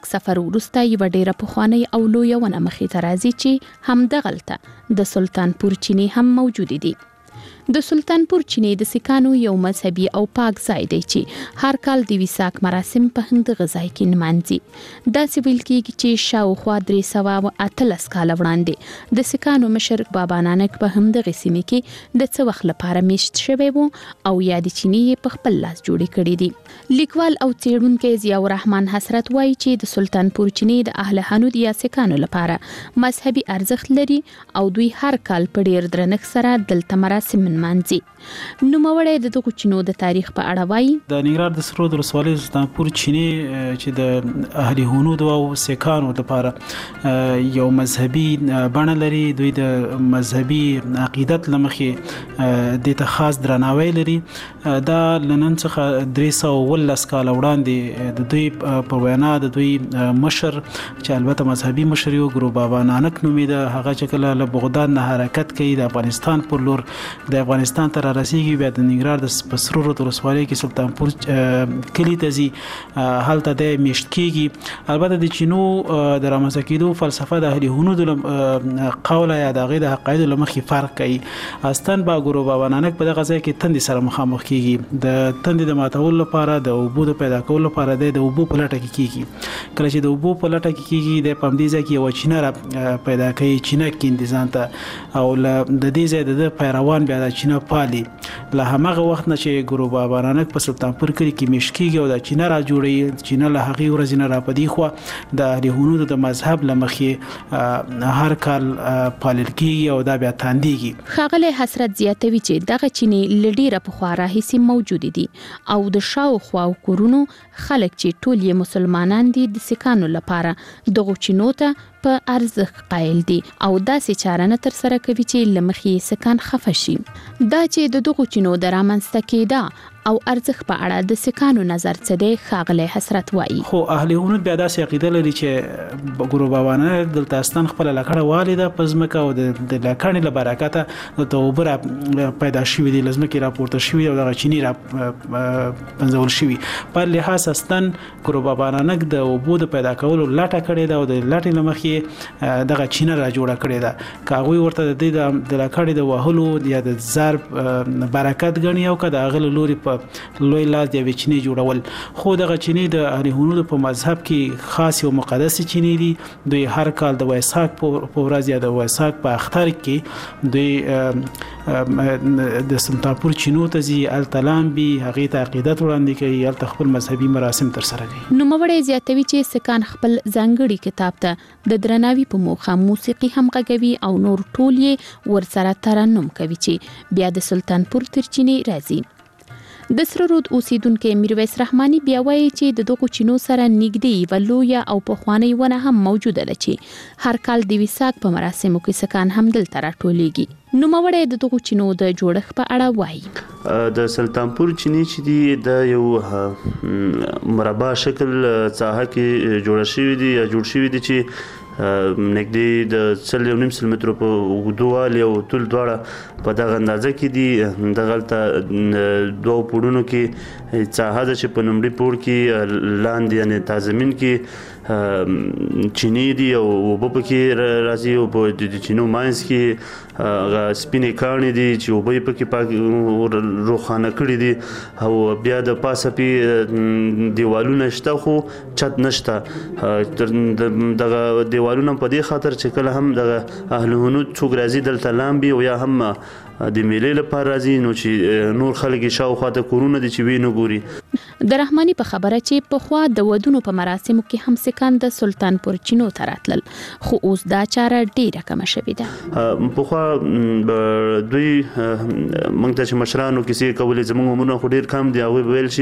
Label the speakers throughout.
Speaker 1: سفر وروسته یو ډیره پخوانۍ او لویه ونه مخې ته راځي چې همدغلته د سلطانپور چینی هم موجود دي. د سلطانپور چینی د سکانو یو مذهبي او پاک ځای دی چې هر کال د ویساک مراسم په همدغه ځای کې نمانځي. دا ویل کېږي چې شاوخوا 318 کاله وړاندې د سکانو مشر بابا نانک په همدغه سیمه کې د څه وخت لپاره میشت شوی وو او یا د چینی په خپل لاس جوړې کړې دي. لیکوال او څېړونکی ضیاء الرحمن حسرت وایي چې د سلطانپور چینی د اهل حنود یا سکانو لپاره مذهبي ارزښت لري او دوی هر کال په ډیر درنښت سره دلته مراسم منځي. نوموړی د دغو چینو د تاریخ په اړه وایي.
Speaker 2: د ننګرهار د سرود ولسوالۍ سلطانپور چینی چې د اهل حنود او سکانو لپاره یو مذهبي بڼه لري. دوی د مذهبي عقیدت لمخې د ته خاص درناوی لري. دا لنن څخه 318 کال وړاندې د دوی په وینا د دوی مشر چې البته مذهبي مشر یو ګرو بابا نانک نومیده، هغه چې کله له بغداد نه حرکت کوي د افغانستان پر لور د افغانستان تر رسیدي بیا د ننګرهار د سرود ولسوالۍ کې سلطانپور کلی ته ځي، هلته د میشت کیږي. البته د چینو د رامنځته کېدو فلسفه د اهل حنود قوله یا د هغې د عقایدو له مخې فرق کوي. اصلاً با ګرو بابا نانک په دغه ځای کې تندې سره مخامخ کیږي. د تندې د ماتولو لپاره د اوبو د پیدا کولو لپاره د اوبو په لټه کې کیږي. کله چې د اوبو په لټه کې کیږي د په همدې ځای کې یوه چینه را پیدا کوي، چینه کیندي ځان ته، او د دې ځای د پیروان بیا د چینه پالي. له همغه وخت نه چې ګرو بابا نانک په سلطانپور کلی کې میشت کیږي او د چینه را جوړوي، چینه له هغې ورځې نه را په دې خوا د اهل حنودو د مذهب له مخې هر کال پالل کیږي او دا بیا تاندیږي.
Speaker 1: ښاغلی حسرت زیاتوي چې دغه چینې له ډېره پخوا راهیسې موجودې دي او د شاوخوا کورونو خلک چې ټول یې مسلمانان دي د سکانو لپاره دغو چینو ته په ارزښت قایل دي او داسې چاره نه ترسره کوي چې له مخې سکان خفه شي. دا چې د دغو چینو د رامنځته کېدا او ارزښت په اړه د سکانو نظر څه دی، ښاغلی حسرت وایي.
Speaker 2: خو اهل حنود بیا داسې عقیده لري چې ګرو بابا نانک دلته اصلاً خپله لکړه والیده په ځمکه او د لکړې له برکته دلته اوبه را پیدا شوي دي، له ځمکې راپورته شوي او دغه چیني را پنځول شوي. په لحاظ اصلاً ګرو بابا نانک د اوبو د پیدا کولو لټه کړې ده او د لټې له مخې دغه چینه را جوړه کړې ده. که هغوی ورته د لکړې د وهلو یا د ضرب برکت ګڼي او که د هغه له لورې لوی لاس د یوې چینې جوړول. خو دغه چینې د اهل حنودو په مذهب کې خاص یو مقدسې چینې دي. دوی هر کال د ویساک په ورځ یا د ویساک په اختر کې دوی د سلطانپور چینو ته ځي، هلته لامبي، هغې ته عقیدت وړاندې کوي، هلته خپل مذهبي مراسم ترسره کوي.
Speaker 1: نوموړی زیاتوي چې سکان خپل ځانګړي کتاب ته د درناوي په موخه موسیقي هم غږوي او نور ټول یې ورسره ترنم کوي چې بیا د سلطانپور تر چینې راځي. د سره رود اوسیدونکو میرویس رحماني بیا وایي چې د دغو چینو سره نږدې یوه لویه او پخوانۍ ونه هم موجوده ده چې هر کال د ویساک په مراسمو کې سکان هم دلته راټولیږي. نوموړی د دغو چینو د جوړښت په اړه وایي.
Speaker 3: د سلطانپور چینی چې دی د یو مربع شکل ساحه کې جوړ شوی دی یا جوړ شوی دی چې نږدې د 3.5 مترو په اوږدوالي او طول دواړه په دغه اندازه کې دي. دغلته دوه پوړونو کې ساحه ده چې په لومړي پوړ کې لاندې یعنې تا زمین کې چینی دي او اوبه پکې راځي او په د چینو ماینس کې سپینې کاڼې دي چې اوبه یې پکې پاک روښانه کړي دي او بیا د پاسه پې دیوالونه شته خو چت نشته. دغه دیوالونه په دې خاطر چې کله هم دغه اهل حنود څوک راځي دلته لامبي او یا هم د میلې لپاره راځي نو چې نور خلک یې شاوخوا ته کورونه دي چې وی نه ګوري.
Speaker 1: د رحماني په خبره چې پخوا د ودونو په مراسمو کې هم سکان د سلطانپور چینو ته راتلل، خو اوس دا چاره ډیره کمه شوې ده.
Speaker 3: پخوا دوی موږ ته چې مشرانو کیسې کولې، زموږ عمرونه خو ډیر کم دي، هغوی به ویل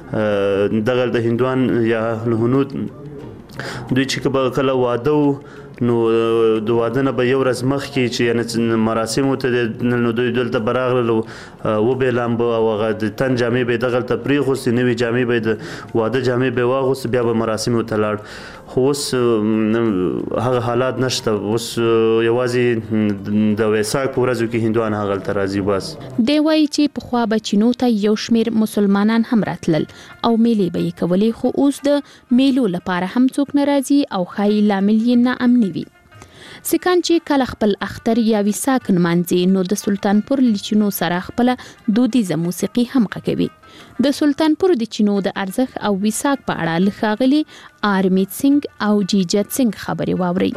Speaker 3: چې دغه د هندوان یا اهل حنود دوی چې کله واده نو د واده نه به یو ورځ مخکې چې یعنې مراسمو ته نو دوی دلته به راغلل وبېلامبه او هغه د تن جامې به یې دغلته پرېښوستې، نوې جامې به یې د واده جامې به یې واغوستې، بیا به مراسمو ته لاړ. خو اوس هغه حالات نشته. اوس یوازې د ویساک په ورځو کې هندوان هغلته راځي. بس
Speaker 1: دی وایي چې پخوا به چینو ته یو شمېر مسلمانان هم راتلل او میلې به یې کولې، خو اوس د میلو لپاره هم څوک نه راځي او ښایي لامل یې ناامني وي. سکان چې کله خپل اختر یا ویساک نمانځي نو د سلطانپور له چینو سره خپله دودیزه موسیقي هم غږوي. د سلطانپور د چینو د ارزښت او ویساک په اړه له ښاغلي آرمیت سنګ او جیجت سنګ خبرې واورئ.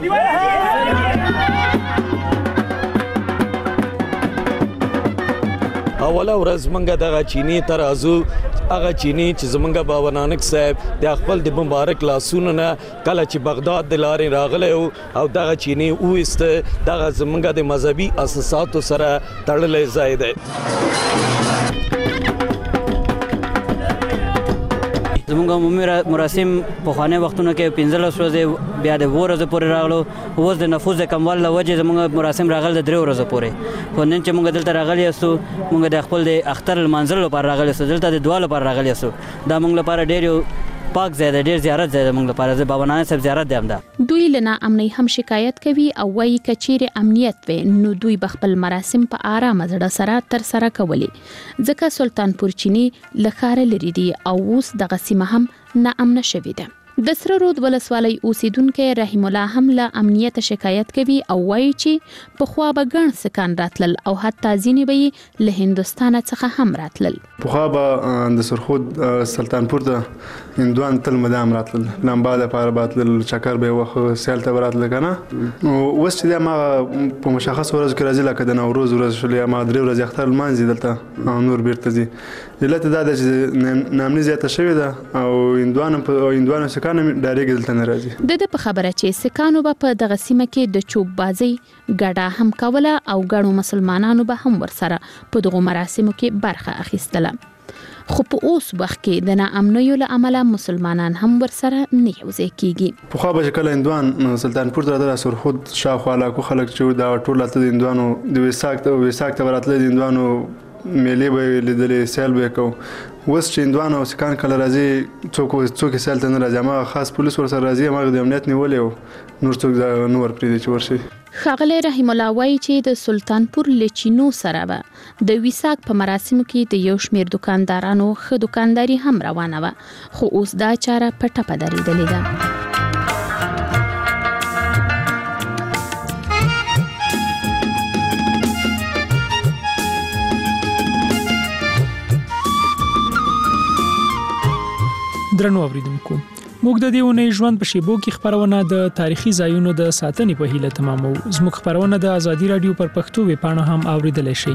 Speaker 4: اوله ورځ منګه دغه چینی ته راځو. هغه چینی چې زمونږ بابا نانک صاحب د خپل د مبارک لاسونو نه کله چې بغداد د لارې راغلی او دغه چینی وایسته، دغه زمونږ د مذهبي اساساتو سره تړلی ځای دی.
Speaker 5: زمونږ عمومي مراسم پخواني وختونو کې 15 ورځې بیا د 2 ورځې پورې راغلو. اوس د نفوذ د کموالي له وجې زمونږ مراسم راغل د 3 ورځې پورې. خو نن چې مونږ دلته راغلي یاستو، مونږ د خپل د اختر لمانځلو لپاره راغلي یاستو، دلته د دعا لپاره راغلي یاستو. دا مونږ لپاره ډېر یو پاک ځای دی، ډېر زیارت ځای دی مونږ لپاره. د بابا نانک صاحب زیارت دی همدا.
Speaker 1: دوی له ناامنۍ هم شکایت کوي او وایي که چیرې امنیت وي نو دوی به خپل مراسم په آرامه زړه سره ترسره کولی، ځکه سلطانپور چینی له ښاره لرې دي او اوس دغه سیمه هم ناامنه شوې ده. د سره رود ولسوالۍ اوسیدونکي رحیم الله هم له امنیت شکایت کوي او وایي چې پخوا به ګڼ سکان راتلل او حتی ځینې به یې له هندوستان څخه هم راتلل.
Speaker 6: پخوا به د سرخود سلطانپور ته هندوان تل مدام راتلل، لمبا لپاره راتلل، چکر به وخت سیل ته راتلل کنه. اوس چې ما په مشخص ورځ کې راځي لکه د نوروز ورځ شولې ما 3 ورځې اختر لمانځي دلته نور بیرته ځي. علت دا ده چې نامني زیاته شوې ده او هندوانو سکان ډایرکټ دلته نه راځي. د
Speaker 1: په خبره چې سکانو به په دغه سیمه کې د چوب بازی ګډه هم کوله او ګڼو مسلمانانو به هم ورسره په دغو مراسمو کې برخه اخیستله. خو په اوس وخت کې د ناامنیو له امله مسلمانان هم ورسره نه یوځای کیږي.
Speaker 6: پخوا به کله هندوان سلطانپور ته راتلل، سرخود شاوخوا علاقو خلک چې دا ټول راتلل د هندوانو د ویساک ته راتلل، د هندوانو میلې به لیدلې، سیل به کو. اوس چې هندوان او سکان کله راځي څوک سیل ته نه راځي، هغه خاص پولیس ورسره راځي، هغه د امنیت نیولې او نور څوک نه ورپرېږدي چې ورشي.
Speaker 1: ښاغلی رحیم الله وایي چې د سلطانپور له چینو سره به د ویساک په مراسمو کې د یو شمېر دکاندارانو ښه دکانداري هم روانه وه، خو اوس دا چاره په ټپه درېدلې ده.
Speaker 7: درنو اوریدونکو، موږ د دې اونۍ ژوند په شیبو کې خبرونه د تاریخي ځایونو د ساتنې په هیله تمامو. زموږ خبرونه د ازادي رادیو پر پښتو ویبپاڼه هم اوریدلای شئ،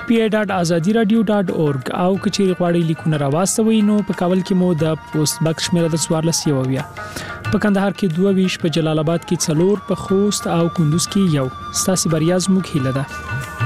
Speaker 7: pi.azadiradio.org. او کچېرې غواړئ لیکونه راواستوئ نو په کابل کې مو د پوسټ باکس شمیره د 14 په کندهار کې 22، په جلال آباد کې 4، په خوست او کندوز کې 1. ستاسو بریا زموږ هیله ده.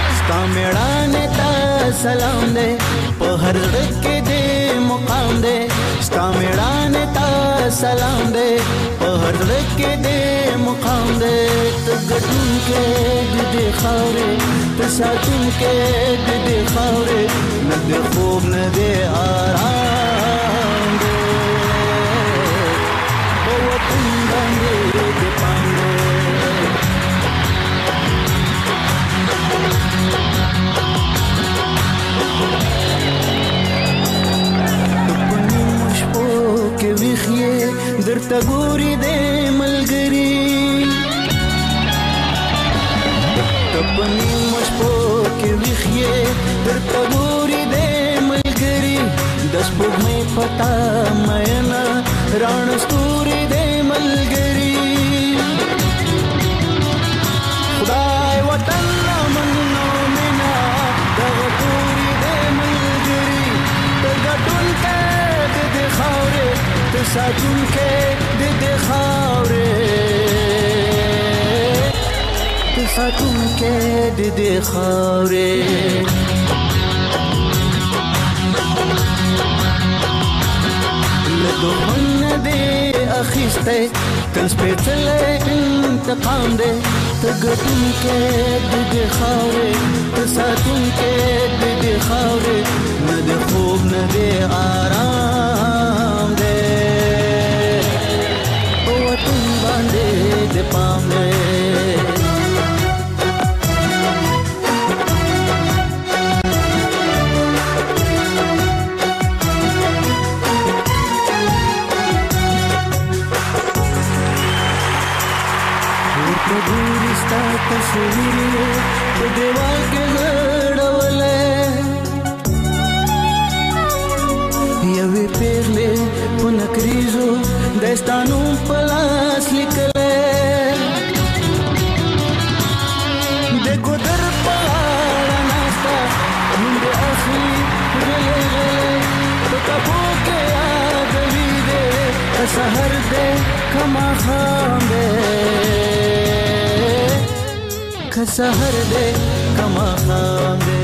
Speaker 8: سلام دے په هر ځړ کې دې مقام دے پرزړه کې دې مقام دې ته ګټون کې دې خاورې ته ساتون کې دې خاورې نه دې خوب نه دې آرام دې په وطن باندې دې پام دې درته ګوري دې ملګری تپنی مشپو کې ویخې درته ګوري دې ملګری د سپوږمۍ پتا مېنا رڼ ستوري دې ملګری خدای وطن منو مینا د ګوري دې ملګری د ګټون کې دې خاورې ساتون کې دې خاورې ته ساتون کې دې خاورې له دښمن دې اخیسته تل سپېڅلی انتقام دې ته ګټون کې دې خاورې ته ساتون کې دې خاورې نه دې خوب نه دې آرام دې de pame to durista tasvire to deval ke gadavale yavi perle punakrizo destanu palas likale देखो दर पारा नास्ता मुंडे आखिरी गले गले तो कबो के आदमी दे कसहर दे खमा खांबे कसहर दे खमा खांबे